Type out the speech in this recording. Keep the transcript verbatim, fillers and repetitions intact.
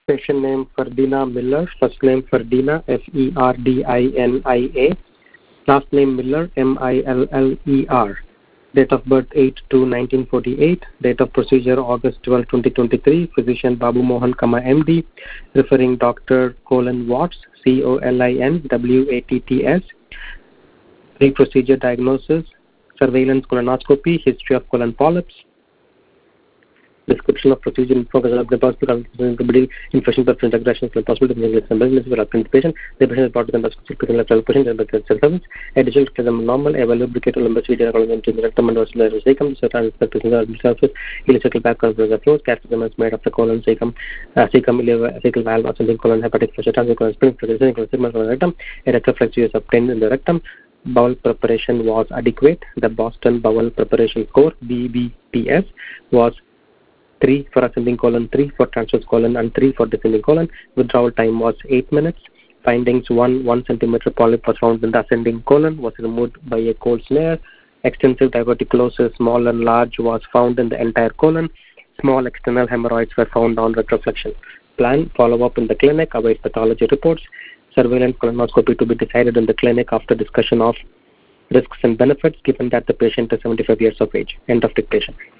Patient name Ferdina Miller. First name Ferdina, F E R D I N I A. Last name Miller, M I L L E R. Date of birth eight two nineteen forty-eight. Date of procedure August twelfth, twenty twenty-three. Physician Babu Mohan, M D. Referring Doctor Colin Watts, C O L I N W A T T S. Pre-procedure diagnosis, surveillance colonoscopy, history of colon polyps. Description of procedure in focus of the possible infection, preference, aggressions, and possible business and business will happen to the patient. The patient is brought to the hospital lateral patient and the service. Additional to the normal, a lubricated lumbar video into the rectum and vascular cecum, certain the surface, iliacal background the flows, catechism is made of the colon, cecum, cecum, cecal valve, ascending colon, hepatic pressure, transcolon, spring pressure, segment colon rectum, a rectoflex is obtained in the rectum. Bowel preparation was adequate. The Boston Bowel Preparation Score, B B P S, was three for ascending colon, three for transverse colon, and three for descending colon. Withdrawal time was eight minutes. Findings: one, one centimeter polyp was found in the ascending colon, was removed by a cold snare. Extensive diverticulosis, small and large, was found in the entire colon. Small external hemorrhoids were found on retroflexion. Plan: follow-up in the clinic, await pathology reports. Surveillance colonoscopy to be decided in the clinic after discussion of risks and benefits, given that the patient is seventy-five years of age. End of dictation.